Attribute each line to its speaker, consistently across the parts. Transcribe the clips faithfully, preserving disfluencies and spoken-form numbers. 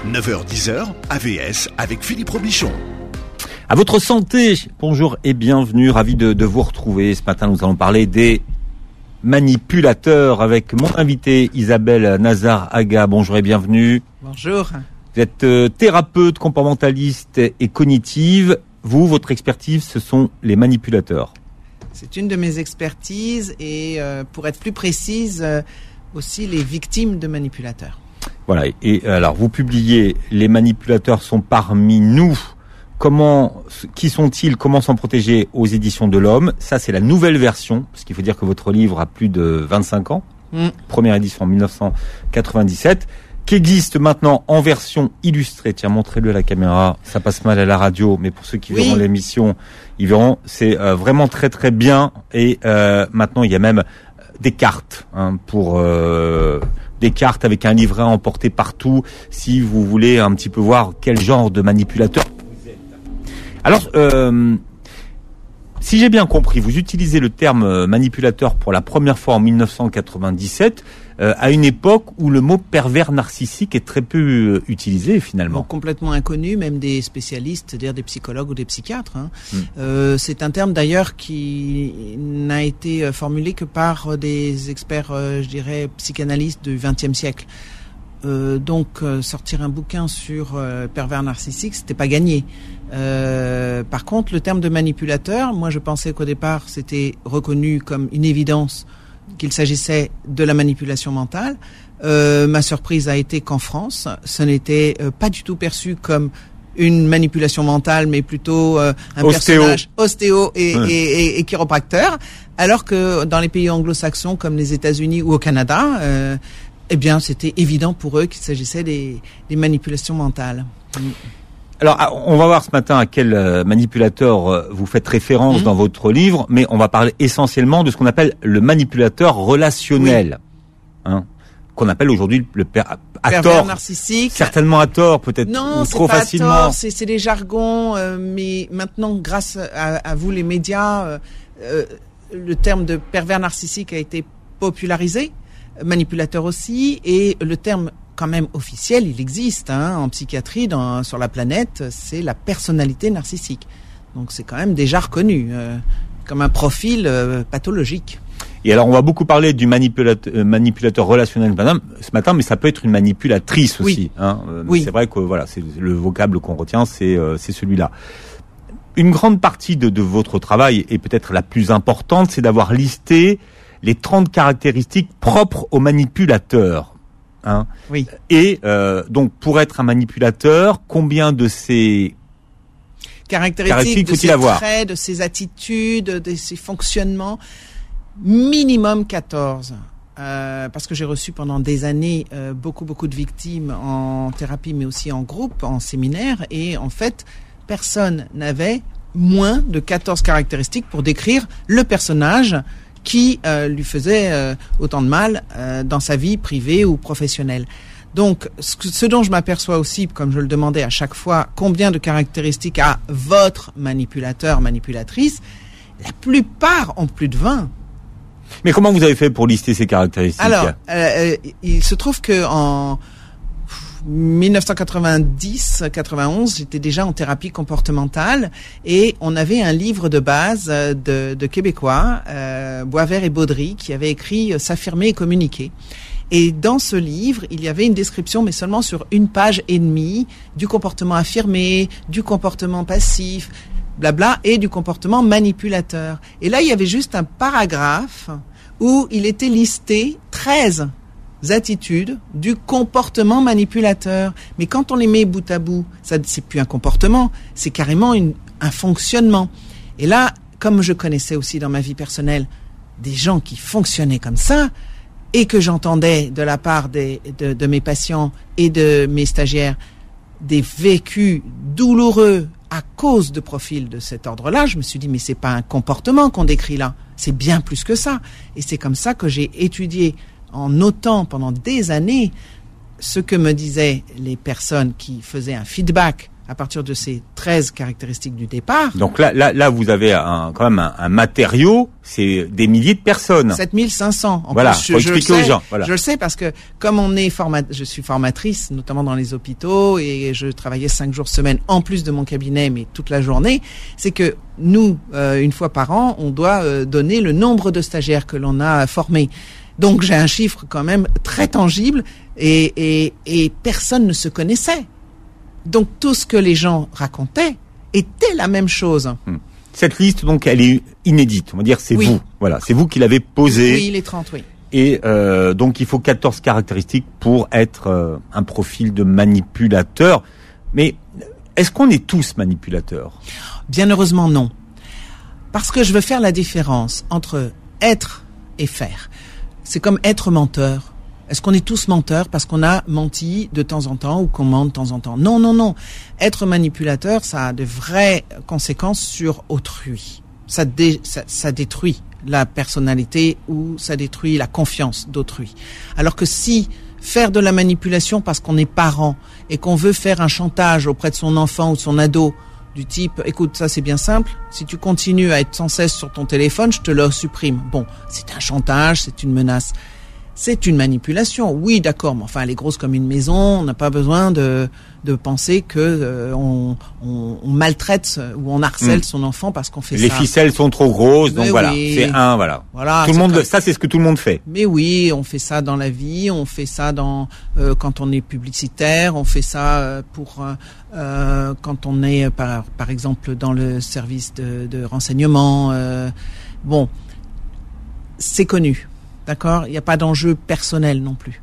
Speaker 1: neuf heures dix heures, A V S avec Philippe Robichon.
Speaker 2: À votre santé, bonjour et bienvenue, ravi de, de vous retrouver. Ce matin, nous allons parler des manipulateurs avec mon invité Isabelle Nazar-Aga. Bonjour et bienvenue.
Speaker 3: Bonjour.
Speaker 2: Vous êtes euh, thérapeute, comportementaliste et cognitive. Vous, votre expertise, ce sont les manipulateurs.
Speaker 3: C'est une de mes expertises et euh, pour être plus précise, euh, aussi les victimes de manipulateurs.
Speaker 2: Voilà, et alors vous publiez « Les manipulateurs sont parmi nous ». Comment, qui sont-ils, comment s'en protéger aux éditions de l'Homme. Ça, c'est la nouvelle version, parce qu'il faut dire que votre livre a plus de vingt-cinq ans. Mm. Première édition en dix-neuf cent quatre-vingt-dix-sept, qui existe maintenant en version illustrée. Tiens, montrez-le à la caméra. Ça passe mal à la radio, mais pour ceux qui oui. verront l'émission, ils verront. C'est euh, vraiment très très bien. Et euh, maintenant, il y a même des cartes hein, pour... Euh, des cartes avec un livret emporté partout, si vous voulez un petit peu voir quel genre de manipulateur vous êtes. Alors, euh, si j'ai bien compris, vous utilisez le terme manipulateur pour la première fois en dix-neuf cent quatre-vingt-dix-sept, euh, à une époque où le mot pervers narcissique est très peu euh, utilisé finalement.
Speaker 3: Bon, complètement inconnu, même des spécialistes, c'est-à-dire des psychologues ou des psychiatres. Hein. Mm. Euh, c'est un terme d'ailleurs qui n'a été formulé que par des experts, euh, je dirais, psychanalystes du vingtième siècle. Euh, donc euh, sortir un bouquin sur euh, pervers narcissique, c'était pas gagné. Euh, par contre, le terme de manipulateur, moi je pensais qu'au départ c'était reconnu comme une évidence qu'il s'agissait de la manipulation mentale. Euh, ma surprise a été qu'en France, ce n'était euh, pas du tout perçu comme une manipulation mentale, mais plutôt euh, un
Speaker 2: ostéo.
Speaker 3: personnage ostéo et,
Speaker 2: ouais.
Speaker 3: et, et, et chiropracteur, alors que dans les pays anglo-saxons comme les États-Unis ou au Canada, euh, eh bien, c'était évident pour eux qu'il s'agissait des, des manipulations mentales.
Speaker 2: Alors, on va voir ce matin à quel manipulateur vous faites référence mmh. dans votre livre, mais on va parler essentiellement de ce qu'on appelle le manipulateur relationnel, oui. hein, qu'on appelle aujourd'hui le per- à
Speaker 3: pervers
Speaker 2: tort,
Speaker 3: narcissique.
Speaker 2: Certainement à tort, peut-être
Speaker 3: non,
Speaker 2: ou trop
Speaker 3: c'est pas
Speaker 2: facilement.
Speaker 3: À tort, c'est, c'est des jargons, euh, mais maintenant, grâce à, à vous les médias, euh, euh, le terme de pervers narcissique a été popularisé. Manipulateur aussi, et le terme quand même officiel, il existe hein, en psychiatrie dans, sur la planète, c'est la personnalité narcissique. Donc c'est quand même déjà reconnu euh, comme un profil euh, pathologique.
Speaker 2: Et alors on va beaucoup parler du manipulateur, euh, manipulateur relationnel madame, ce matin, mais ça peut être une manipulatrice aussi.
Speaker 3: Oui.
Speaker 2: Hein, euh,
Speaker 3: oui.
Speaker 2: C'est vrai que voilà, c'est le vocable qu'on retient, c'est euh, c'est celui-là. Une grande partie de, de votre travail, et peut-être la plus importante, c'est d'avoir listé les trente caractéristiques propres aux manipulateurs. Hein.
Speaker 3: Oui.
Speaker 2: Et euh, donc, pour être un manipulateur, combien de ces
Speaker 3: caractéristiques,
Speaker 2: caractéristiques
Speaker 3: de
Speaker 2: faut-il
Speaker 3: ses
Speaker 2: avoir
Speaker 3: traits, de ses attitudes, de ses fonctionnements? Minimum quatorze. Euh, parce que j'ai reçu pendant des années euh, beaucoup, beaucoup de victimes en thérapie, mais aussi en groupe, en séminaire. Et en fait, personne n'avait moins de quatorze caractéristiques pour décrire le personnage qui euh, lui faisait euh, autant de mal euh, dans sa vie privée ou professionnelle. Donc, ce, ce dont je m'aperçois aussi, comme je le demandais à chaque fois, combien de caractéristiques a votre manipulateur, manipulatrice, la plupart ont plus de vingt.
Speaker 2: Mais comment vous avez fait pour lister ces caractéristiques?
Speaker 3: Alors, euh, il se trouve que en dix-neuf cent quatre-vingt-dix quatre-vingt-onze, j'étais déjà en thérapie comportementale et on avait un livre de base de, de Québécois, euh, Boisvert et Baudry, qui avait écrit euh, S'affirmer et communiquer. Et dans ce livre, il y avait une description, mais seulement sur une page et demie, du comportement affirmé, du comportement passif, blabla, et du comportement manipulateur. Et là, il y avait juste un paragraphe où il était listé treize attitudes du comportement manipulateur. Mais quand on les met bout à bout, ça c'est plus un comportement, c'est carrément une, un fonctionnement. Et là, comme je connaissais aussi dans ma vie personnelle des gens qui fonctionnaient comme ça, et que j'entendais de la part des, de, de mes patients et de mes stagiaires des vécus douloureux à cause de profils de cet ordre-là, je me suis dit, mais c'est pas un comportement qu'on décrit là, c'est bien plus que ça. Et c'est comme ça que j'ai étudié en notant pendant des années ce que me disaient les personnes qui faisaient un feedback à partir de ces treize caractéristiques du départ.
Speaker 2: Donc là, là, là, vous avez un, quand même un, un matériau, c'est des milliers de personnes.
Speaker 3: sept mille cinq cents. En
Speaker 2: voilà,
Speaker 3: plus, je,
Speaker 2: faut
Speaker 3: je
Speaker 2: expliquer
Speaker 3: le sais,
Speaker 2: aux gens. Voilà.
Speaker 3: Je le sais parce que comme on est format, je suis formatrice, notamment dans les hôpitaux, et je travaillais cinq jours semaine en plus de mon cabinet, mais toute la journée. C'est que nous, euh, une fois par an, on doit euh, donner le nombre de stagiaires que l'on a formés. Donc j'ai un chiffre quand même très tangible, et, et, et personne ne se connaissait. Donc tout ce que les gens racontaient était la même chose.
Speaker 2: Cette liste, donc, elle est inédite. On va dire, c'est
Speaker 3: oui.
Speaker 2: vous. Voilà, c'est vous qui l'avez posée.
Speaker 3: Oui, les trente, oui.
Speaker 2: Et euh, donc, il faut quatorze caractéristiques pour être euh, un profil de manipulateur. Mais est-ce qu'on est tous manipulateurs ?
Speaker 3: Bien heureusement, non. Parce que je veux faire la différence entre être et faire. C'est comme être menteur. Est-ce qu'on est tous menteurs parce qu'on a menti de temps en temps ou qu'on ment de temps en temps ? Non, non, non. Être manipulateur, ça a de vraies conséquences sur autrui. Ça, dé, ça, ça détruit la personnalité ou ça détruit la confiance d'autrui. Alors que si faire de la manipulation parce qu'on est parent et qu'on veut faire un chantage auprès de son enfant ou de son ado du type, écoute, ça c'est bien simple, si tu continues à être sans cesse sur ton téléphone, je te le supprime. Bon, c'est un chantage, c'est une menace. C'est une manipulation, oui, d'accord, mais enfin, elle est grosse comme une maison. On n'a pas besoin de de penser que euh, on, on, on maltraite ou on harcèle mmh. son enfant parce qu'on fait
Speaker 2: Les
Speaker 3: ça.
Speaker 2: Les ficelles sont trop grosses, donc
Speaker 3: mais
Speaker 2: voilà,
Speaker 3: oui.
Speaker 2: c'est un, voilà.
Speaker 3: Voilà.
Speaker 2: Tout le monde,
Speaker 3: comme...
Speaker 2: ça, c'est ce que tout le monde fait.
Speaker 3: Mais oui, on fait ça dans la vie, on fait ça dans euh, quand on est publicitaire, on fait ça euh, pour euh, euh, quand on est par par exemple dans le service de, de renseignement. Euh, bon, c'est connu. D'accord, il n'y a pas d'enjeu personnel non plus.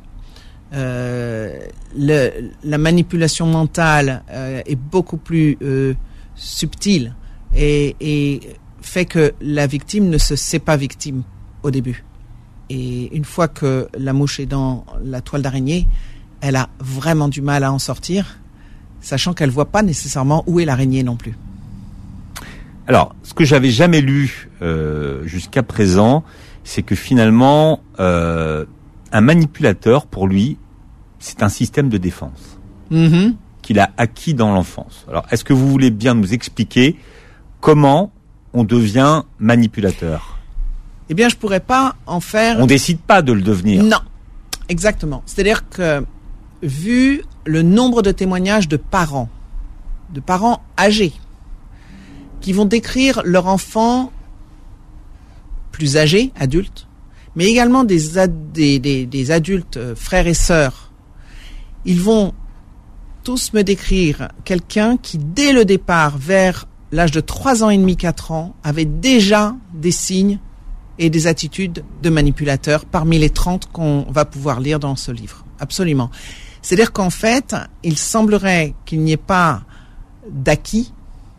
Speaker 3: Euh, le, la manipulation mentale euh, est beaucoup plus euh, subtile et, et fait que la victime ne se sait pas victime au début. Et une fois que la mouche est dans la toile d'araignée, elle a vraiment du mal à en sortir, sachant qu'elle voit pas nécessairement où est l'araignée non plus.
Speaker 2: Alors, ce que j'avais jamais lu euh, jusqu'à présent, c'est que finalement, euh, un manipulateur, pour lui, c'est un système de défense
Speaker 3: mm-hmm.
Speaker 2: qu'il a acquis dans l'enfance. Alors, est-ce que vous voulez bien nous expliquer comment on devient manipulateur ?
Speaker 3: Eh bien, je pourrais pas en faire...
Speaker 2: On décide pas de le devenir.
Speaker 3: Non, exactement. C'est-à-dire que, vu le nombre de témoignages de parents, de parents âgés, qui vont décrire leur enfant plus âgés, adultes, mais également des, ad, des, des, des adultes, euh, frères et sœurs, ils vont tous me décrire quelqu'un qui, dès le départ, vers l'âge de trois ans et demi, quatre ans, avait déjà des signes et des attitudes de manipulateur parmi les trente qu'on va pouvoir lire dans ce livre. Absolument. C'est-à-dire qu'en fait, il semblerait qu'il n'y ait pas d'acquis,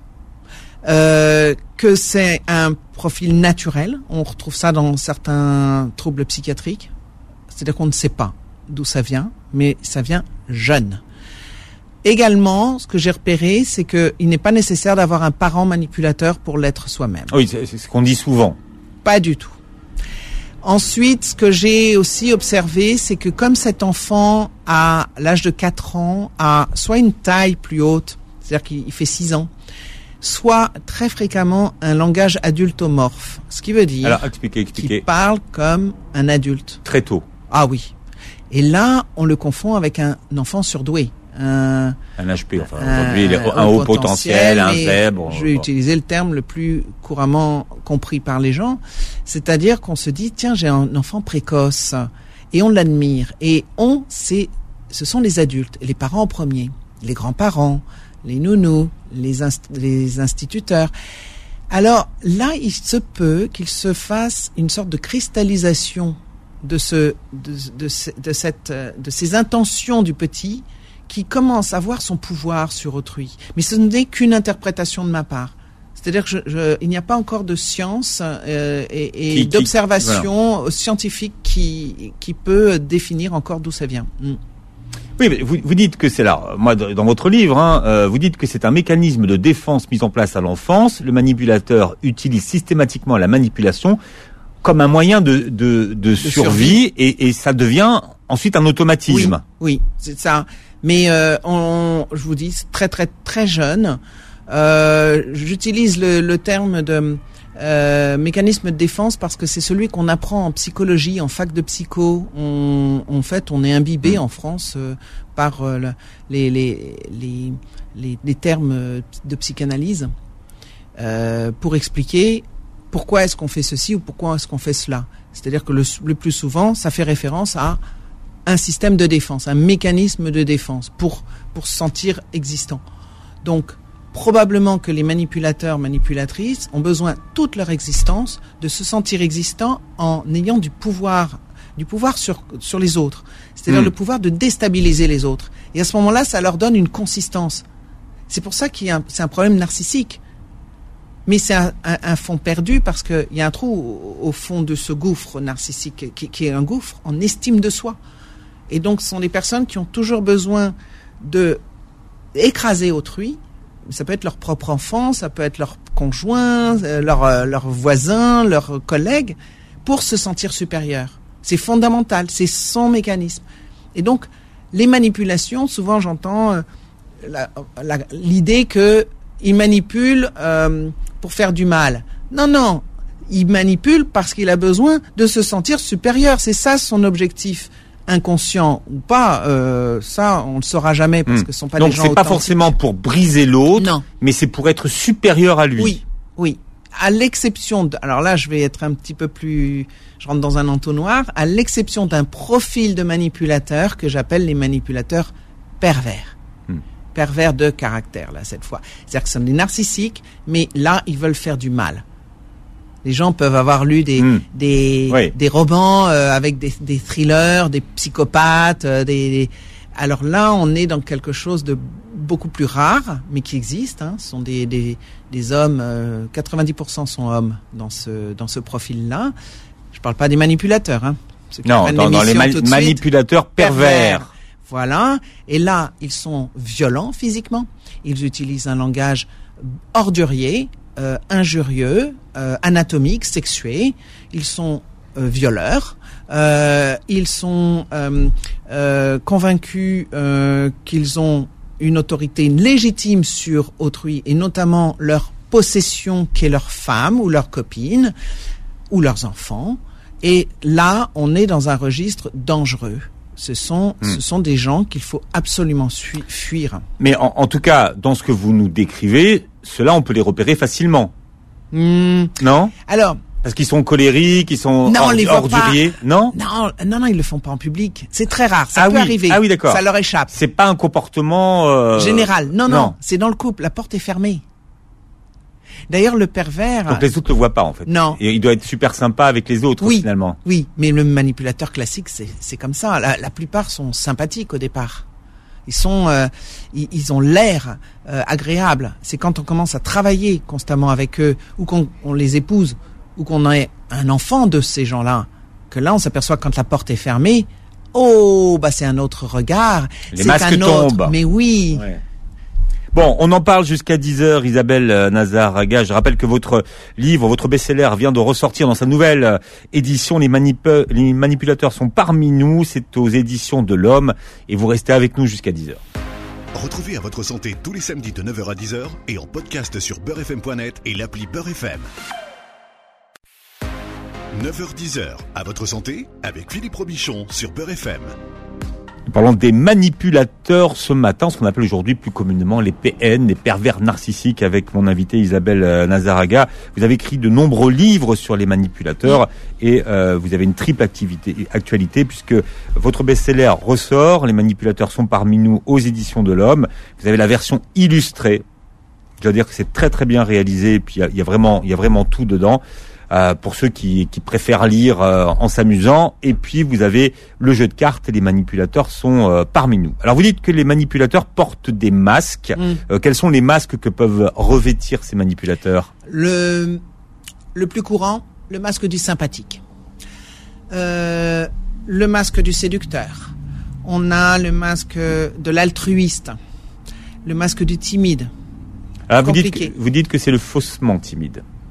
Speaker 3: Euh, que c'est un profil naturel. On retrouve ça dans certains troubles psychiatriques. C'est-à-dire qu'on ne sait pas d'où ça vient, mais ça vient jeune. Également, ce que j'ai repéré, c'est qu'il n'est pas nécessaire d'avoir un parent manipulateur pour l'être soi-même.
Speaker 2: Oui, c'est, c'est ce qu'on dit souvent.
Speaker 3: Pas du tout. Ensuite, ce que j'ai aussi observé, c'est que comme cet enfant, à l'âge de quatre ans, a soit une taille plus haute, c'est-à-dire qu'il fait six ans, soit très fréquemment un langage adultomorphe, ce qui veut dire
Speaker 2: Alors, expliquez, expliquez.
Speaker 3: qu'il parle comme un adulte.
Speaker 2: Très tôt.
Speaker 3: Ah oui. Et là, on le confond avec un enfant surdoué. Un,
Speaker 2: un H P, enfin,
Speaker 3: un,
Speaker 2: aujourd'hui, il est un haut potentiel, un faible. Bon,
Speaker 3: je vais
Speaker 2: bon.
Speaker 3: utiliser le terme le plus couramment compris par les gens. C'est-à-dire qu'on se dit, tiens, j'ai un enfant précoce. Et on l'admire. Et on, c'est, ce sont les adultes, et les parents en premier, les grands-parents, les nounous, les, inst- les instituteurs. Alors là, il se peut qu'il se fasse une sorte de cristallisation de ce, de, de, de cette, de ces intentions du petit qui commence à voir son pouvoir sur autrui. Mais ce n'est qu'une interprétation de ma part. C'est-à-dire que je, je, il n'y a pas encore de science euh, et, et qui, d'observation qui, voilà. scientifique qui, qui peut définir encore d'où ça vient. Mm.
Speaker 2: Oui, mais vous, vous dites que c'est là, moi, dans votre livre, hein, euh, vous dites que c'est un mécanisme de défense mis en place à l'enfance. Le manipulateur utilise systématiquement la manipulation comme un moyen de, de, de, de survie, survie. Et, et ça devient ensuite un automatisme.
Speaker 3: Oui, oui, c'est ça. Mais euh, on, je vous dis, très très très jeune. Euh, j'utilise le, le terme de euh, mécanisme de défense parce que c'est celui qu'on apprend en psychologie, en fac de psycho. On, en fait, on est imbibé en France euh, par euh, le, les, les, les, les, les termes de psychanalyse euh, pour expliquer pourquoi est-ce qu'on fait ceci ou pourquoi est-ce qu'on fait cela. C'est-à-dire que le, le plus souvent, ça fait référence à un système de défense, un mécanisme de défense pour pour se sentir existant. Donc, probablement que les manipulateurs, manipulatrices ont besoin toute leur existence de se sentir existants en ayant du pouvoir, du pouvoir sur sur les autres. C'est-à-dire mmh. le pouvoir de déstabiliser les autres. Et à ce moment-là, ça leur donne une consistance. C'est pour ça qu'il y a un, c'est un problème narcissique. Mais c'est un, un, un fond perdu parce qu'il y a un trou au, au fond de ce gouffre narcissique qui, qui est un gouffre en estime de soi. Et donc, ce sont des personnes qui ont toujours besoin de écraser autrui. Ça peut être leur propre enfant, ça peut être leur conjoint, leur, leur voisin, leurs collègues, pour se sentir supérieur. C'est fondamental, c'est son mécanisme. Et donc, les manipulations, souvent j'entends euh, la, la, l'idée que ils manipulent euh, pour faire du mal. Non, non, il manipule parce qu'il a besoin de se sentir supérieur. C'est ça son objectif. Inconscient ou pas, euh, ça on le saura jamais parce mmh. que ce sont pas
Speaker 2: Donc
Speaker 3: des gens
Speaker 2: c'est pas
Speaker 3: authentiques.
Speaker 2: forcément pour briser l'autre,
Speaker 3: non.
Speaker 2: mais c'est pour être supérieur à lui.
Speaker 3: Oui, oui. À l'exception de, alors là je vais être un petit peu plus, je rentre dans un entonnoir, à l'exception d'un profil de manipulateur que j'appelle les manipulateurs pervers. Mmh. Pervers de caractère là cette fois. C'est-à-dire que ce sont des narcissiques, mais là ils veulent faire du mal. Les gens peuvent avoir lu des mmh. des, oui. des romans euh, avec des, des thrillers, des psychopathes, euh, des, des. Alors là, on est dans quelque chose de beaucoup plus rare, mais qui existe. Hein. Ce sont des des, des hommes. Euh, quatre-vingt-dix pour cent sont hommes dans ce dans ce profil-là. Je parle pas des manipulateurs. Hein.
Speaker 2: Non, dans, dans les mani- manipulateurs pervers. pervers.
Speaker 3: Voilà. Et là, ils sont violents physiquement. Ils utilisent un langage ordurier. Euh, injurieux, euh, anatomiques, sexués, ils sont euh, violeurs, euh, ils sont euh, euh, convaincus euh, qu'ils ont une autorité légitime sur autrui et notamment leur possession qui est leur femme ou leur copine ou leurs enfants. Et là, on est dans un registre dangereux. Ce sont, mmh. ce sont des gens qu'il faut absolument sui- fuir.
Speaker 2: Mais en, en tout cas, dans ce que vous nous décrivez, ceux-là, on peut les repérer facilement.
Speaker 3: Mmh.
Speaker 2: Non ?
Speaker 3: Alors.
Speaker 2: Parce qu'ils sont colériques, ils sont
Speaker 3: non,
Speaker 2: or- orduriers.
Speaker 3: Pas.
Speaker 2: Non ?
Speaker 3: Non, non, non, ils le font pas en public. C'est très rare. Ça
Speaker 2: ah
Speaker 3: peut
Speaker 2: oui.
Speaker 3: arriver.
Speaker 2: Ah oui, d'accord.
Speaker 3: Ça leur échappe.
Speaker 2: C'est pas un comportement euh...
Speaker 3: général. Non, non,
Speaker 2: non.
Speaker 3: C'est dans le couple. La porte est fermée. D'ailleurs, le pervers.
Speaker 2: Donc les autres le voient pas en fait.
Speaker 3: Non.
Speaker 2: Et il doit être super sympa avec les autres
Speaker 3: oui,
Speaker 2: finalement.
Speaker 3: Oui, mais le manipulateur classique, c'est c'est comme ça. La, la plupart sont sympathiques au départ. Ils sont, euh, ils, ils ont l'air euh, agréables. C'est quand on commence à travailler constamment avec eux, ou qu'on on les épouse, ou qu'on ait un enfant de ces gens-là, que là on s'aperçoit quand la porte est fermée. Oh, bah c'est un autre regard.
Speaker 2: Les
Speaker 3: c'est
Speaker 2: masques
Speaker 3: un autre.
Speaker 2: tombent.
Speaker 3: Mais oui.
Speaker 2: Ouais. Bon, on en parle jusqu'à dix heures, Isabelle Nazar-Aga. Je rappelle que votre livre, votre best-seller vient de ressortir dans sa nouvelle édition. Les, manip- les manipulateurs sont parmi nous. C'est aux éditions de l'Homme. Et vous restez avec nous jusqu'à dix heures.
Speaker 1: Retrouvez À Votre Santé tous les samedis de neuf heures à dix heures et en podcast sur beurre f m point net et l'appli Beurre F M. neuf heures dix heures, À Votre Santé avec Philippe Robichon sur Beurre F M.
Speaker 2: Nous parlons des manipulateurs ce matin, ce qu'on appelle aujourd'hui plus communément les P N, les pervers narcissiques, avec mon invité Isabelle Nazar-Aga. Vous avez écrit de nombreux livres sur les manipulateurs et euh, vous avez une triple activité, actualité puisque votre best-seller ressort, Les manipulateurs sont parmi nous aux éditions de l'Homme. Vous avez la version illustrée. Je dois dire que c'est très très bien réalisé et puis il y, y a vraiment il y a vraiment tout dedans. Euh, pour ceux qui, qui préfèrent lire euh, en s'amusant. Et puis, vous avez le jeu de cartes et les manipulateurs sont euh, parmi nous. Alors, vous dites que les manipulateurs portent des masques. Mm. Euh, quels sont les masques que peuvent revêtir ces manipulateurs ?
Speaker 3: Le, le plus courant, le masque du sympathique. Euh, le masque du séducteur. On a le masque de l'altruiste. Le masque du timide.
Speaker 2: Alors, vous dites, que, vous dites que c'est le faussement timide.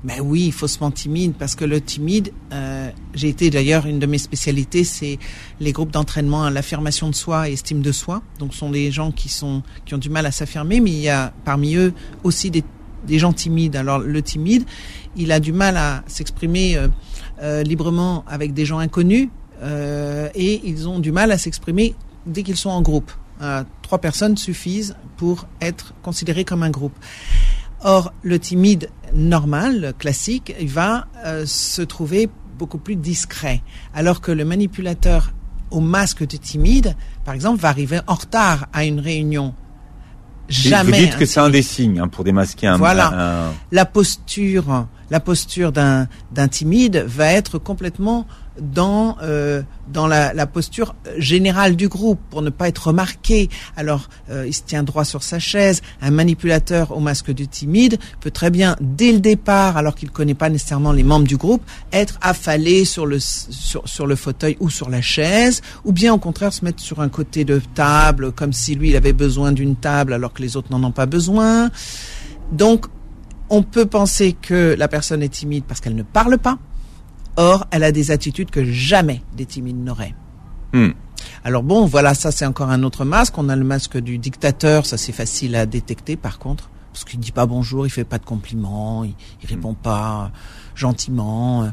Speaker 3: Mais oui, faussement timide, parce que le timide, euh, j'ai été d'ailleurs, une de mes spécialités, c'est les groupes d'entraînement à l'affirmation de soi et estime de soi. Donc, ce sont des gens qui sont qui ont du mal à s'affirmer, mais il y a parmi eux aussi des, des gens timides. Alors, le timide, il a du mal à s'exprimer euh, euh, librement avec des gens inconnus, euh, et ils ont du mal à s'exprimer dès qu'ils sont en groupe. Euh, trois personnes suffisent pour être considérés comme un groupe. Or, le timide normal, classique, il va euh, se trouver beaucoup plus discret. Alors que le manipulateur au masque de timide, par exemple, va arriver en retard à une réunion. Jamais.
Speaker 2: Vous dites que c'est un des signes hein, pour démasquer un...
Speaker 3: Voilà.
Speaker 2: Un...
Speaker 3: La posture, la posture d'un, d'un timide va être complètement dans euh, dans la, la posture générale du groupe pour ne pas être remarqué. Alors, euh, il se tient droit sur sa chaise. Un manipulateur au masque du timide peut très bien, dès le départ, alors qu'il connaît pas nécessairement les membres du groupe, être affalé sur le sur sur le fauteuil ou sur la chaise, ou bien au contraire se mettre sur un côté de table, comme si lui il avait besoin d'une table alors que les autres n'en ont pas besoin. Donc, on peut penser que la personne est timide parce qu'elle ne parle pas. Or, elle a des attitudes que jamais des timides n'auraient.
Speaker 2: Hmm.
Speaker 3: Alors bon, voilà, ça c'est encore un autre masque. On a le masque du dictateur, ça c'est facile à détecter par contre, parce qu'il dit pas bonjour, il fait pas de compliments, il, il répond pas gentiment.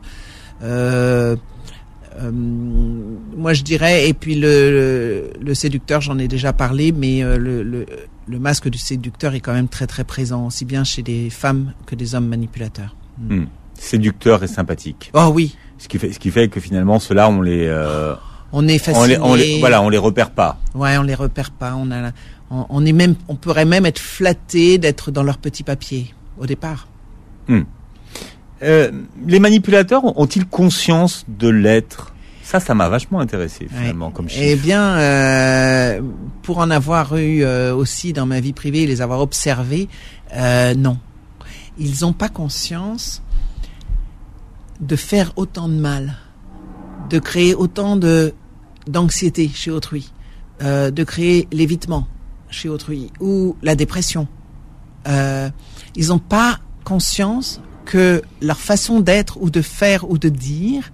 Speaker 3: Euh, euh, moi je dirais, et puis le, le, le séducteur, j'en ai déjà parlé, mais euh, le, le, le masque du séducteur est quand même très très présent, aussi bien chez des femmes que des hommes manipulateurs.
Speaker 2: Hmm. Séducteur et sympathique.
Speaker 3: Oh oui.
Speaker 2: Ce qui fait, ce qui fait que finalement, ceux-là, on les, euh,
Speaker 3: on est fasciné.
Speaker 2: On les, on les, voilà, on les repère pas.
Speaker 3: Ouais, on les repère pas. On a, on, on est même, on pourrait même être flatté d'être dans leur petit papier au départ.
Speaker 2: Hmm. Euh, les manipulateurs ont-ils conscience de l'être ? Ça, ça m'a vachement intéressé finalement ouais. comme chiffre.
Speaker 3: Eh bien, euh, pour en avoir eu euh, aussi dans ma vie privée, les avoir observés, euh, non, ils n'ont pas conscience de faire autant de mal, de créer autant de d'anxiété chez autrui, euh, de créer l'évitement chez autrui ou la dépression. Euh, ils n'ont pas conscience que leur façon d'être ou de faire ou de dire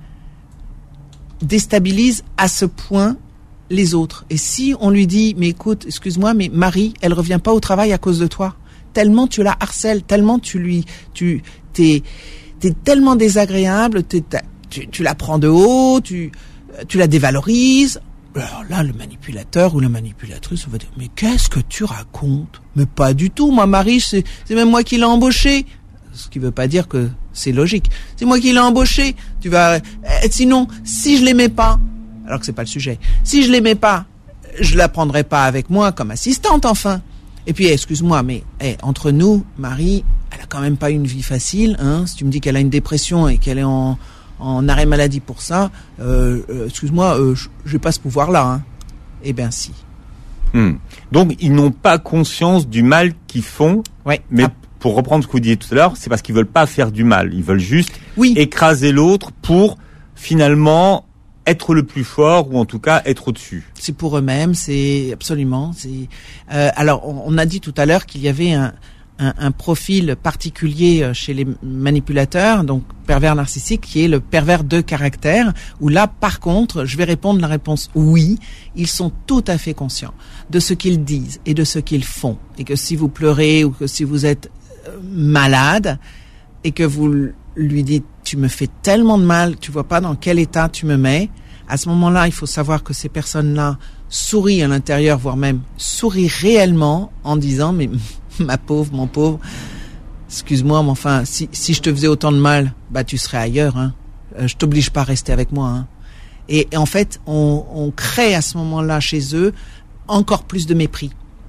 Speaker 3: déstabilise à ce point les autres. Et si on lui dit, mais écoute, excuse-moi, mais Marie, elle revient pas au travail à cause de toi, tellement tu la harcèles, tellement tu lui, tu, t'es T'es tellement désagréable, t'es, tu, tu la prends de haut, tu, tu la dévalorises. Alors là, le manipulateur ou la manipulatrice va dire, mais qu'est-ce que tu racontes ? Mais pas du tout, moi, Marie, c'est, c'est même moi qui l'ai embauché. Ce qui veut pas dire que c'est logique. C'est moi qui l'ai embauché. Tu vas, eh, sinon, si je l'aimais pas, alors que c'est pas le sujet, si je l'aimais pas, je la prendrais pas avec moi comme assistante, enfin. Et puis, excuse-moi, mais hey, entre nous, Marie, elle a quand même pas une vie facile. Hein. Si tu me dis qu'elle a une dépression et qu'elle est en, en arrêt maladie pour ça, euh, euh, excuse-moi, euh, je n'ai pas ce pouvoir-là. Hein. Eh bien, si.
Speaker 2: Hmm. Donc, ils n'ont pas conscience du mal qu'ils font.
Speaker 3: Ouais.
Speaker 2: Mais
Speaker 3: ah.
Speaker 2: pour reprendre ce que vous disiez tout à l'heure, c'est parce qu'ils veulent pas faire du mal. Ils veulent juste
Speaker 3: oui.
Speaker 2: écraser l'autre pour finalement être le plus fort ou en tout cas être au-dessus.
Speaker 3: C'est pour eux-mêmes, c'est absolument. C'est euh, alors on, on a dit tout à l'heure qu'il y avait un, un, un profil particulier chez les manipulateurs, donc pervers narcissique, qui est le pervers de caractère. Où là, par contre, je vais répondre la réponse oui. Ils sont tout à fait conscients de ce qu'ils disent et de ce qu'ils font, et que si vous pleurez ou que si vous êtes malade et que vous lui dites tu me fais tellement de mal, tu vois pas dans quel état tu me mets. À ce moment-là, il faut savoir que ces personnes-là sourient à l'intérieur, voire même sourient réellement en disant mais ma pauvre, mon pauvre, excuse-moi, mais enfin, si, si je te faisais autant de mal, bah tu serais ailleurs. Hein. Euh, je t'oblige pas à rester avec moi. Hein. Et, et en fait, on, on crée à ce moment-là chez eux encore plus de mépris.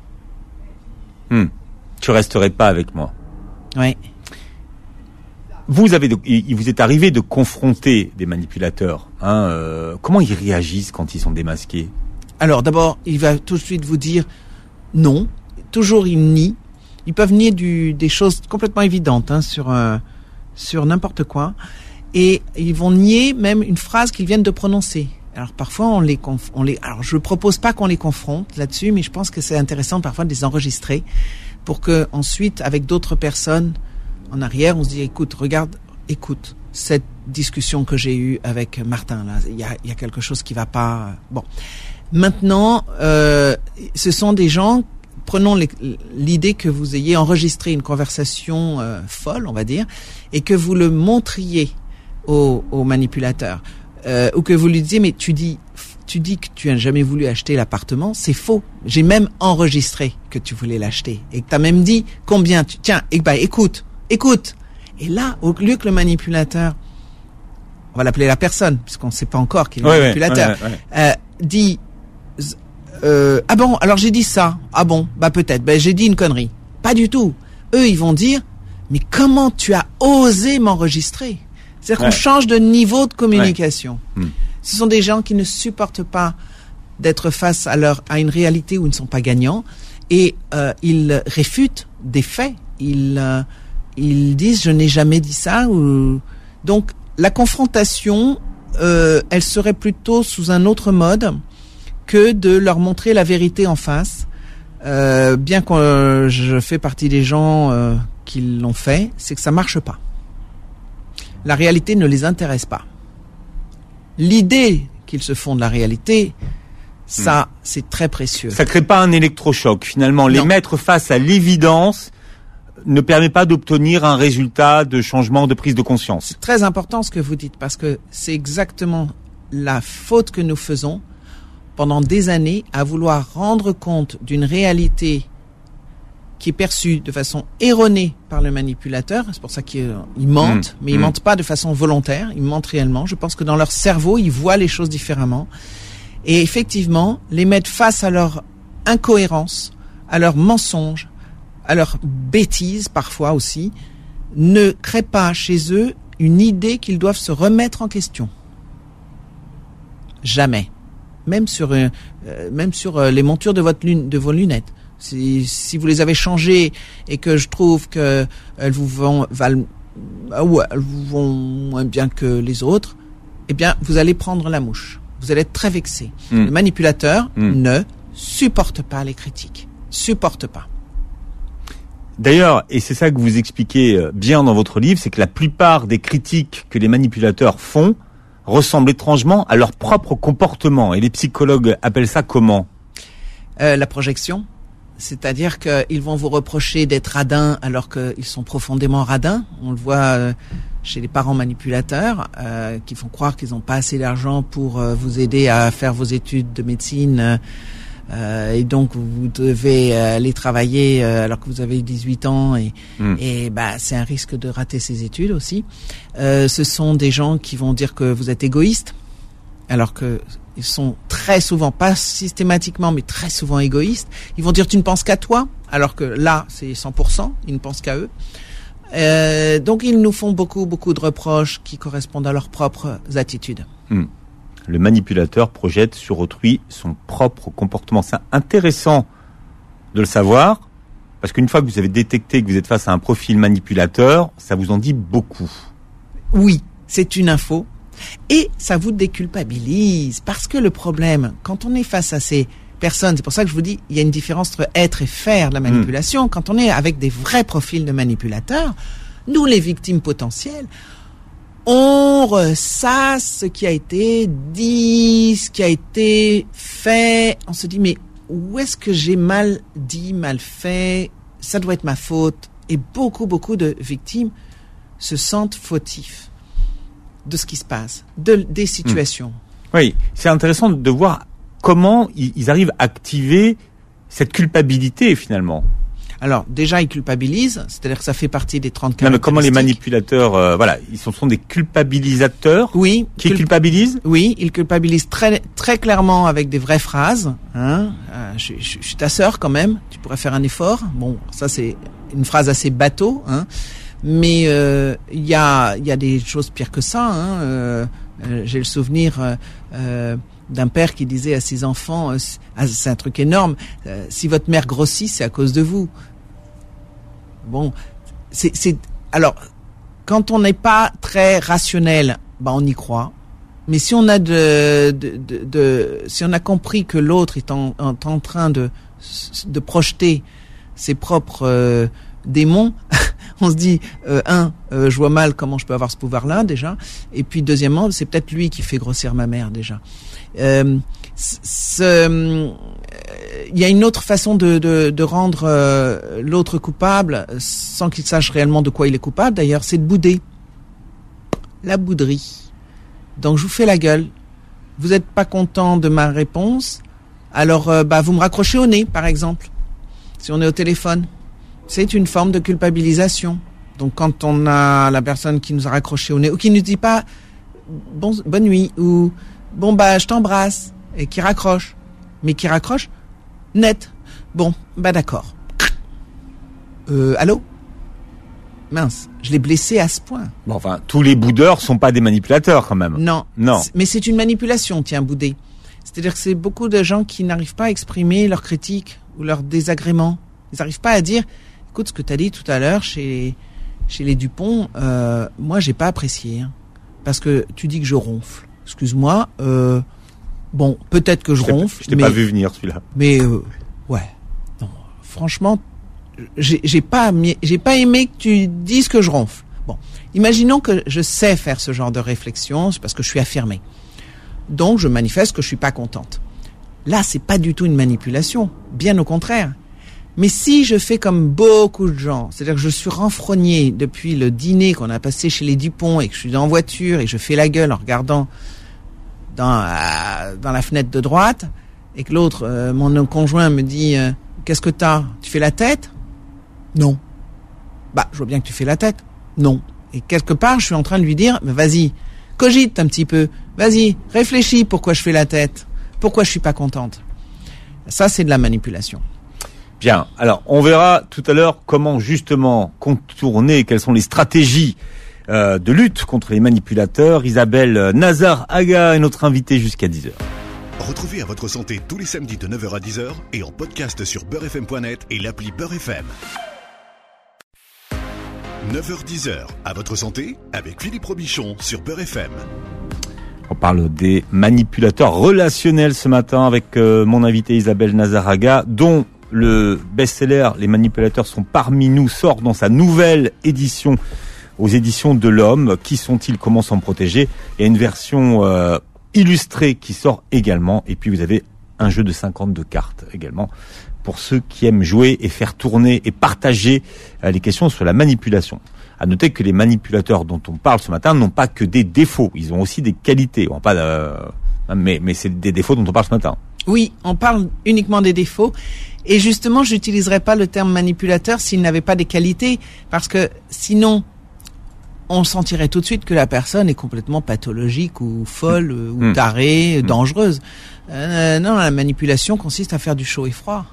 Speaker 2: Hmm. Tu resterais pas avec moi.
Speaker 3: Ouais.
Speaker 2: Vous avez, de, il vous est arrivé de confronter des manipulateurs. Hein, euh, comment ils réagissent quand ils sont démasqués ?
Speaker 3: Alors d'abord, il va tout de suite vous dire non. Toujours ils nient. Ils peuvent nier du, des choses complètement évidentes hein, sur euh, sur n'importe quoi, et ils vont nier même une phrase qu'ils viennent de prononcer. Alors parfois on les conf, on les. Alors je propose pas qu'on les confronte là-dessus, mais je pense que c'est intéressant parfois de les enregistrer pour que ensuite avec d'autres personnes en arrière, on se dit, écoute, regarde, écoute, cette discussion que j'ai eue avec Martin, là, il y a, il y a quelque chose qui va pas. Bon. Maintenant, euh, ce sont des gens, prenons les, l'idée que vous ayez enregistré une conversation euh, folle, on va dire, et que vous le montriez au, au manipulateur, euh, ou que vous lui disiez, mais tu dis, tu dis que tu n'as jamais voulu acheter l'appartement, c'est faux. J'ai même enregistré que tu voulais l'acheter, et que tu as même dit combien tu... Tiens, et, bah, écoute, écoute. Et là, au lieu que le manipulateur, on va l'appeler la personne, puisqu'on ne sait pas encore qui est le ouais, manipulateur, ouais, ouais, ouais. Euh, dit... Euh, ah bon, alors j'ai dit ça. Ah bon, bah peut-être. Ben j'ai dit une connerie. Pas du tout. Eux, ils vont dire, mais comment tu as osé m'enregistrer? C'est-à-dire ouais. qu'on change de niveau de communication. Ouais. Hmm. Ce sont des gens qui ne supportent pas d'être face à leur à une réalité où ils ne sont pas gagnants et euh, ils réfutent des faits. Ils euh, ils disent je n'ai jamais dit ça. Ou... Donc la confrontation, euh, elle serait plutôt sous un autre mode que de leur montrer la vérité en face. Euh, bien que euh, je fais partie des gens euh, qui l'ont fait, c'est que ça marche pas. La réalité ne les intéresse pas. L'idée qu'ils se font de la réalité, ça, mmh. c'est très précieux.
Speaker 2: Ça crée pas un électrochoc. Finalement, les non. mettre face à l'évidence ne permet pas d'obtenir un résultat de changement de prise de conscience.
Speaker 3: C'est très important ce que vous dites, parce que c'est exactement la faute que nous faisons pendant des années à vouloir rendre compte d'une réalité qui est perçue de façon erronée par le manipulateur. C'est pour ça qu'ils mentent, mmh, mais ils mmh. mentent pas de façon volontaire, ils mentent réellement. Je pense que dans leur cerveau, ils voient les choses différemment. Et effectivement, les mettre face à leur incohérence, à leurs mensonges, à leurs bêtises parfois aussi, ne crée pas chez eux une idée qu'ils doivent se remettre en question. Jamais. Même sur, euh, même sur euh, les montures de, votre lune, de vos lunettes. Si, si vous les avez changées et que je trouve que elles vous vont, valent, ou elles vous vont moins bien que les autres, eh bien, vous allez prendre la mouche. Vous allez être très vexé. Mmh. Le manipulateur mmh. ne supporte pas les critiques. Supporte pas.
Speaker 2: D'ailleurs, et c'est ça que vous expliquez bien dans votre livre, c'est que la plupart des critiques que les manipulateurs font ressemblent étrangement à leur propre comportement. Et les psychologues appellent ça comment ?
Speaker 3: euh, La projection. C'est-à-dire qu'ils vont vous reprocher d'être radin alors qu'ils sont profondément radins. On le voit euh, chez les parents manipulateurs euh, qui font croire qu'ils n'ont pas assez d'argent pour euh, vous aider à faire vos études de médecine. Euh, et donc vous devez euh, aller travailler euh, alors que vous avez dix-huit ans et, mmh. et bah c'est un risque de rater ses études aussi. Euh, ce sont des gens qui vont dire que vous êtes égoïste alors que ils sont très souvent, pas systématiquement mais très souvent égoïstes. Ils vont dire tu ne penses qu'à toi alors que là c'est cent pour cent, ils ne pensent qu'à eux. Euh, donc ils nous font beaucoup beaucoup de reproches qui correspondent à leurs propres attitudes.
Speaker 2: Mmh. Le manipulateur projette sur autrui son propre comportement. C'est intéressant de le savoir, parce qu'une fois que vous avez détecté que vous êtes face à un profil manipulateur, ça vous en dit beaucoup.
Speaker 3: Oui, c'est une info. Et ça vous déculpabilise. Parce que le problème, quand on est face à ces personnes, c'est pour ça que je vous dis, il y a une différence entre être et faire de la manipulation. Mmh. Quand on est avec des vrais profils de manipulateurs, nous les victimes potentielles, on ressasse ce qui a été dit, ce qui a été fait. On se dit, mais où est-ce que j'ai mal dit, mal fait? Ça doit être ma faute. Et beaucoup, beaucoup de victimes se sentent fautifs de ce qui se passe, de, des situations.
Speaker 2: Mmh. Oui, c'est intéressant de voir comment ils arrivent à activer cette culpabilité, finalement.
Speaker 3: Alors, déjà, ils culpabilisent, c'est-à-dire que ça fait partie des trente caractéristiques.
Speaker 2: Non, mais comment les manipulateurs, euh, voilà, ils sont, sont des culpabilisateurs
Speaker 3: oui,
Speaker 2: qui
Speaker 3: cul-
Speaker 2: culpabilisent
Speaker 3: Oui, ils culpabilisent très, très clairement avec des vraies phrases. Hein. Euh, je, je, je suis ta sœur quand même, tu pourrais faire un effort. Bon, ça c'est une phrase assez bateau, hein. Mais il euh, y, a, y a des choses pires que ça. Hein. Euh, euh, j'ai le souvenir... Euh, euh, d'un père qui disait à ses enfants, euh, c'est un truc énorme, euh, si votre mère grossit, c'est à cause de vous. Bon, c'est, c'est alors quand on n'est pas très rationnel, bah on y croit. Mais si on a de, de, de, de si on a compris que l'autre est en, en, en train de de projeter ses propres euh, démons, on se dit, euh, un, euh, je vois mal comment je peux avoir ce pouvoir-là déjà, et puis deuxièmement, c'est peut-être lui qui fait grossir ma mère déjà. Euh, ce, il y a une autre façon de, de, de rendre euh, l'autre coupable sans qu'il sache réellement de quoi il est coupable. D'ailleurs, c'est de bouder. La bouderie. Donc, je vous fais la gueule. Vous n'êtes pas content de ma réponse, alors euh, bah vous me raccrochez au nez, par exemple. Si on est au téléphone, c'est une forme de culpabilisation. Donc, quand on a la personne qui nous a raccroché au nez ou qui ne dit pas bon, bonne nuit ou bon bah je t'embrasse et qui raccroche, mais qui raccroche net. Bon, bah d'accord. Euh, allô? Mince, je l'ai blessé à ce point.
Speaker 2: Bon, enfin, tous les boudeurs sont pas des manipulateurs quand même.
Speaker 3: Non,
Speaker 2: non.
Speaker 3: C- mais c'est une manipulation, tiens, bouder. C'est-à-dire que c'est beaucoup de gens qui n'arrivent pas à exprimer leurs critiques ou leurs désagréments. Ils n'arrivent pas à dire, écoute, ce que tu as dit tout à l'heure chez chez les Dupont, euh, moi j'ai pas apprécié, hein, parce que tu dis que je ronfle. Excuse-moi. Euh, bon, peut-être que je,
Speaker 2: je
Speaker 3: ronfle.
Speaker 2: Je t'ai
Speaker 3: mais,
Speaker 2: pas vu venir celui-là.
Speaker 3: Mais euh, ouais, non, franchement. J'ai, j'ai pas, j'ai pas aimé que tu dises que je ronfle. Bon, imaginons que je sais faire ce genre de réflexion, c'est parce que je suis affirmée. Donc, je manifeste que je suis pas contente. Là, c'est pas du tout une manipulation, bien au contraire. Mais si je fais comme beaucoup de gens, c'est-à-dire que je suis renfrognée depuis le dîner qu'on a passé chez les Dupont et que je suis en voiture et que je fais la gueule en regardant dans euh, dans la fenêtre de droite et que l'autre, euh, mon conjoint me dit euh, qu'est-ce que t'as ? Tu fais la tête ? Non. Bah, je vois bien que tu fais la tête. Non. Et quelque part, je suis en train de lui dire, mais vas-y, cogite un petit peu. Vas-y, réfléchis pourquoi je fais la tête. Pourquoi je suis pas contente. Ça, c'est de la manipulation.
Speaker 2: Bien. Alors, on verra tout à l'heure comment justement contourner, quelles sont les stratégies euh, de lutte contre les manipulateurs. Isabelle Nazar-Haga est notre invitée jusqu'à dix heures.
Speaker 1: Retrouvez À Votre Santé tous les samedis de neuf heures à dix heures et en podcast sur beurre f m point net et l'appli Beurre F M. neuf heures dix heures, À Votre Santé, avec Philippe Robichon sur Beurre F M.
Speaker 2: On parle des manipulateurs relationnels ce matin avec euh, mon invité Isabelle Nazar-Haga, dont le best-seller « Les manipulateurs sont parmi nous » sort dans sa nouvelle édition aux éditions de l'Homme. Qui sont-ils ? Comment s'en protéger ? Il y a une version euh, illustrée qui sort également. Et puis vous avez un jeu de cinquante-deux cartes également pour ceux qui aiment jouer et faire tourner et partager euh, les questions sur la manipulation. À noter que les manipulateurs dont on parle ce matin n'ont pas que des défauts, ils ont aussi des qualités. On pas, euh, mais, mais c'est des défauts dont on parle ce matin.
Speaker 3: Oui, on parle uniquement des défauts. Et justement, j'utiliserais pas le terme manipulateur s'il n'avait pas des qualités, parce que sinon, on sentirait tout de suite que la personne est complètement pathologique ou folle mmh. ou tarée, mmh. dangereuse. Euh, non, la manipulation consiste à faire du chaud et froid.